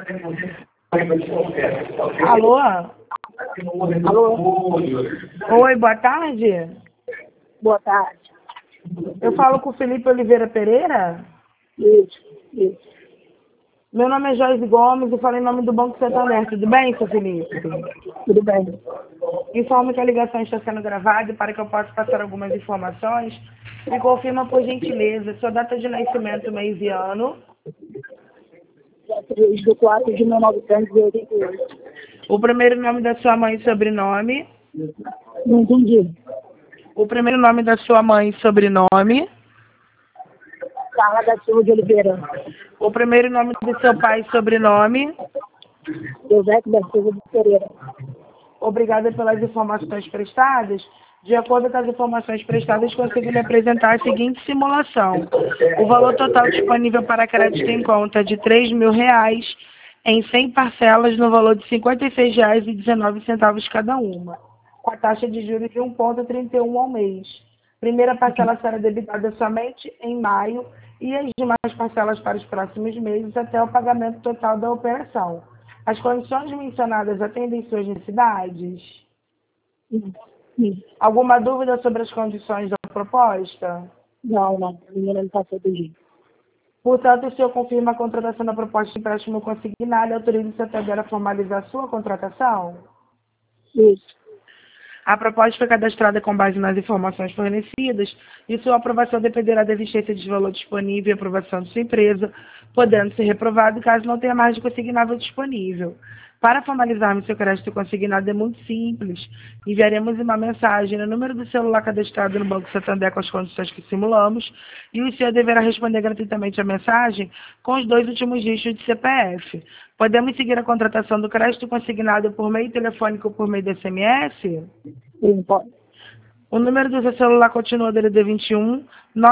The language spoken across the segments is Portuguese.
Alô? Alô? Oi, boa tarde. Boa tarde. Eu falo com o Felipe Oliveira Pereira. Isso. Meu nome é Joyce Gomes e falo em nome do Banco Santander. Tudo bem, seu Felipe? Tudo bem. Informo que a ligação está sendo gravada e para que eu possa passar algumas informações, me confirma, por gentileza, sua data de nascimento, mês e ano. 3/4/1988. O primeiro nome da sua mãe e sobrenome. Não entendi. O primeiro nome da sua mãe e sobrenome. Carla da Silva de Oliveira. O primeiro nome do seu pai e sobrenome. José da Silva de Pereira. Obrigada pelas informações prestadas. De acordo com as informações prestadas, consigo lhe apresentar a seguinte simulação. O valor total disponível para crédito em conta é de R$ 3.000 em 100 parcelas no valor de R$ 56,19 cada uma, com a taxa de juros de 1,31 ao mês. Primeira parcela será debitada somente em maio e as demais parcelas para os próximos meses até o pagamento total da operação. As condições mencionadas atendem suas necessidades? Sim. Alguma dúvida sobre as condições da proposta? Não. A menina não passou do dia. Portanto, o senhor confirma a contratação da proposta de empréstimo consignado e autoriza o Santander a formalizar a sua contratação? Isso. A proposta foi cadastrada com base nas informações fornecidas e sua aprovação dependerá da existência de valor disponível e aprovação de sua empresa, podendo ser reprovado caso não tenha margem consignável disponível. Para formalizarmos seu crédito consignado é muito simples. Enviaremos uma mensagem no número do celular cadastrado no Banco Santander com as condições que simulamos e o senhor deverá responder gratuitamente a mensagem com os 2 últimos dígitos de CPF. Podemos seguir a contratação do crédito consignado por meio telefônico ou por meio de SMS? Sim, pode. O número do seu celular continua DDD 21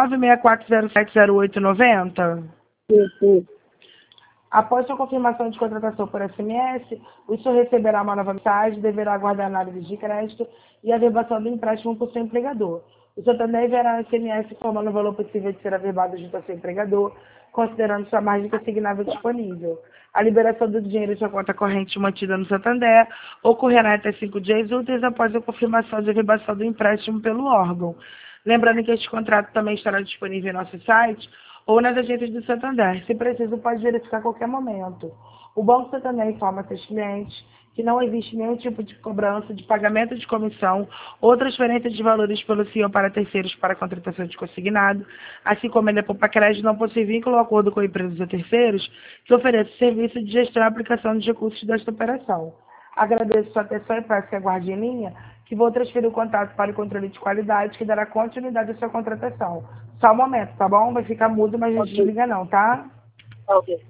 964070890. Isso. Após sua confirmação de contratação por SMS, o senhor receberá uma nova mensagem, deverá aguardar análise de crédito e a averbação do empréstimo por seu empregador. O senhor também enviará um SMS informando o valor possível de ser averbado junto ao seu empregador, considerando sua margem consignável disponível. A liberação do dinheiro em sua conta corrente mantida no Santander ocorrerá até 5 dias úteis após a confirmação de averbação do empréstimo pelo órgão. Lembrando que este contrato também estará disponível em nosso site ou nas agências do Santander. Se preciso, pode verificar a qualquer momento. O Banco Santander informa a seus clientes que não existe nenhum tipo de cobrança de pagamento de comissão ou transferência de valores pelo senhor para terceiros para contratação de consignado, assim como ele é poupa crédito, não possui vínculo ou acordo com empresas ou terceiros que ofereçam serviço de gestão e aplicação dos recursos desta operação. Agradeço sua atenção e peço que aguarde em linha, que vou transferir o contato para o controle de qualidade, que dará continuidade à sua contratação. Só um momento, tá bom? Vai ficar mudo, mas não desliga não, tá? Ok.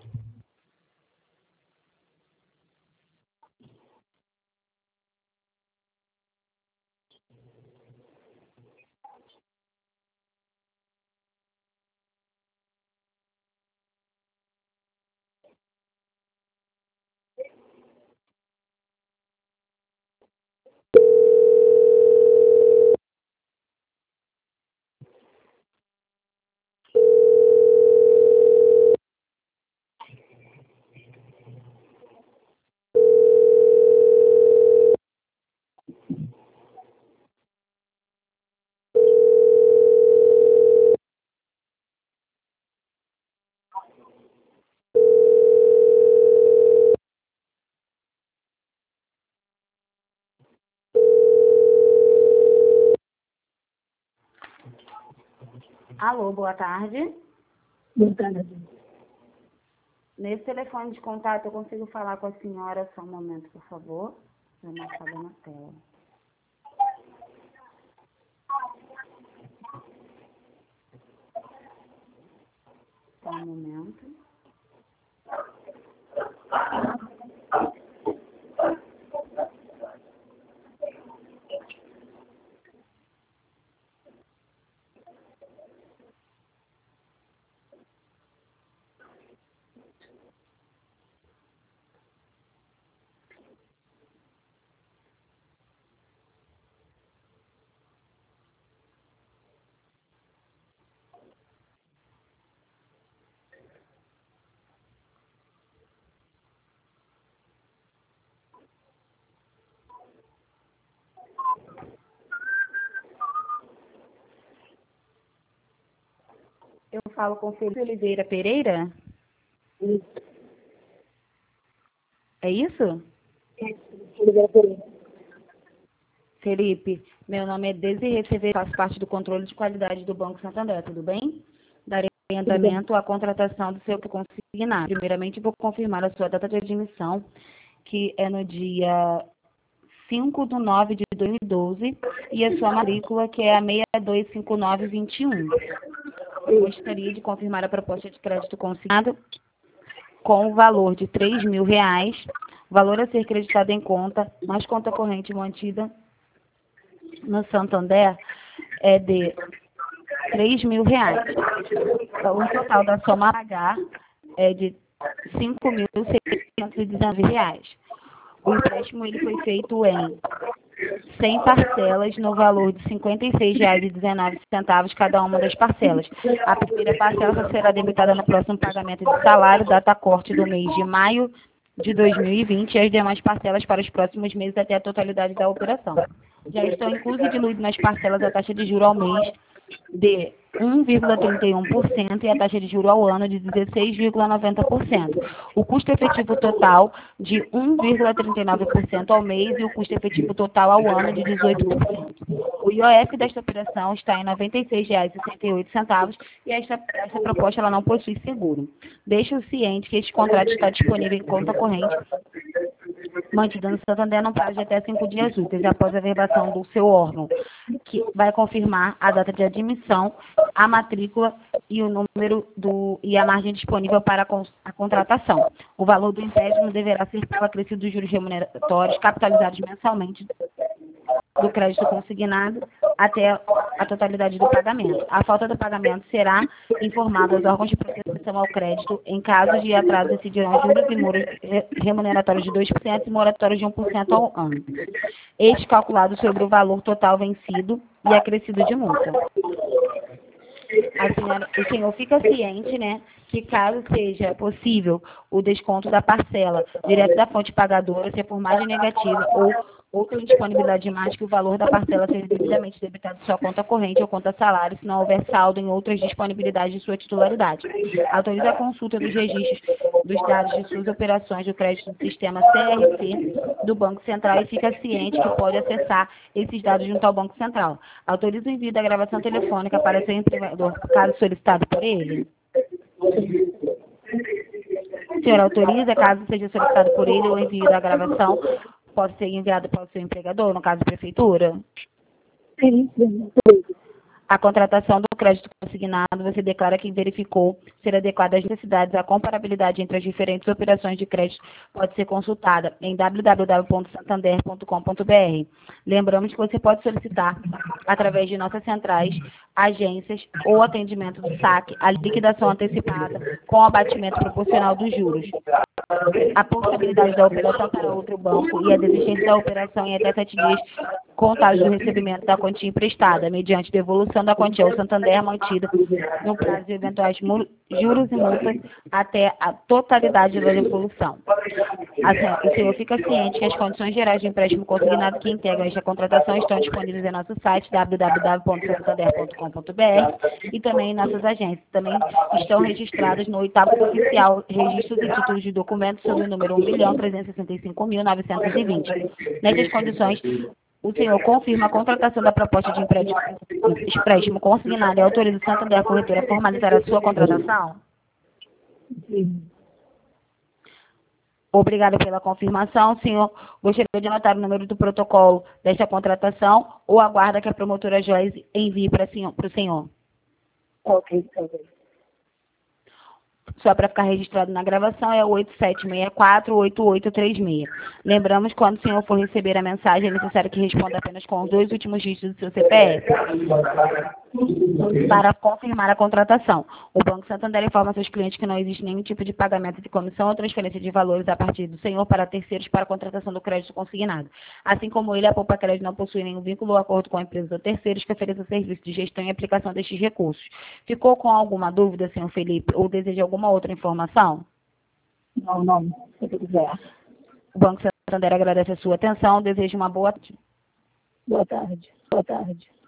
Alô, boa tarde. Boa tarde. Nesse telefone de contato eu consigo falar com a senhora só um momento, por favor. Vou marcar na tela. Só um momento. Falo com Felipe Oliveira Pereira? Isso. É isso? Oliveira Pereira. Felipe, meu nome é Desirê Severo, faço parte do controle de qualidade do Banco Santander, tudo bem? Darei andamento à contratação do seu consignado. Primeiramente, vou confirmar a sua data de admissão, que é no dia 5/9/2012, e a sua matrícula, que é a 625921. Eu gostaria de confirmar a proposta de crédito consignado com o valor de R$ 3.000, valor a ser creditado em conta, mais conta corrente mantida no Santander é de R$ 3.000. O total da soma a pagar é de R$ 5.619. O empréstimo ele foi feito em 100 parcelas no valor de R$ 56,19 cada uma das parcelas. A primeira parcela só será debitada no próximo pagamento de salário, data corte do mês de maio de 2020, e as demais parcelas para os próximos meses até a totalidade da operação. Já estão inclusos e diluídos nas parcelas a taxa de juros ao mês de 1,31% e a taxa de juros ao ano de 16,90%. O custo efetivo total de 1,39% ao mês e o custo efetivo total ao ano de 18%. O IOF desta operação está em R$ 96,68 e esta proposta ela não possui seguro. Deixe-o ciente que este contrato está disponível em conta corrente mantida no Santander no prazo de até 5 dias úteis após a verbação do seu órgão, que vai confirmar a data de admissão, a matrícula e o número e a margem disponível para a contratação. O valor do empréstimo deverá ser pelo acrescido dos juros remuneratórios capitalizados mensalmente do crédito consignado até a totalidade do pagamento. A falta do pagamento será informada aos órgãos de proteção ao crédito. Em caso de atraso, incidirão juros e muros remuneratórios de 2% e moratórios de 1% ao ano. Este calculado sobre o valor total vencido e acrescido de multa. O senhor fica ciente, né, que caso seja possível o desconto da parcela direto da fonte pagadora, se for margem negativa ou outra indisponibilidade de mais, que o valor da parcela seja devidamente debitado em sua conta corrente ou conta salário, se não houver saldo em outras disponibilidades de sua titularidade. Autoriza a consulta dos registros dos dados de suas operações do crédito do sistema CRC do Banco Central e fica ciente que pode acessar esses dados junto ao Banco Central. Autoriza o envio da gravação telefônica para seu empregador, caso solicitado por ele. O senhor autoriza, caso seja solicitado por ele, o envio da gravação pode ser enviado para o seu empregador, no caso da prefeitura? Sim. A contratação do crédito consignado, você declara que verificou ser adequada às necessidades. A comparabilidade entre as diferentes operações de crédito pode ser consultada em www.santander.com.br. Lembramos que você pode solicitar, através de nossas centrais, agências ou atendimento do saque, a liquidação antecipada com abatimento proporcional dos juros, a possibilidade da operação para outro banco e a desistência da operação em até 7 dias contados do recebimento da quantia emprestada, mediante devolução da quantia ao Santander mantida no prazo de eventuais juros e multas até a totalidade da devolução. O senhor fica ciente que as condições gerais de empréstimo consignado que integram esta contratação estão disponíveis em nosso site www.santander.com.br e também em nossas agências. Também estão registradas no 8º oficial Registros e Títulos de Documentos sob o número 1.365.920. Nessas condições, o senhor confirma a contratação da proposta de empréstimo consignado e autoriza o Santander a corretora a formalizar a sua contratação? Sim. Obrigada pela confirmação. Senhor, gostaria de anotar o número do protocolo desta contratação ou aguarda que a promotora Joyce envie para o senhor? Ok. Só para ficar registrado na gravação, é o 8764-8836. Lembramos que quando o senhor for receber a mensagem, é necessário que responda apenas com os 2 últimos dígitos do seu CPF para confirmar a contratação. O Banco Santander informa seus clientes que não existe nenhum tipo de pagamento de comissão ou transferência de valores a partir do senhor para terceiros para a contratação do crédito consignado. Assim como ele, a Poupa Crédito não possui nenhum vínculo ou acordo com empresas ou terceiros que ofereçam serviço de gestão e aplicação destes recursos. Ficou com alguma dúvida, senhor Felipe, ou deseja alguma outra informação? Não. Se você quiser. O Banco Santander agradece a sua atenção. Desejo uma boa tarde. Boa tarde.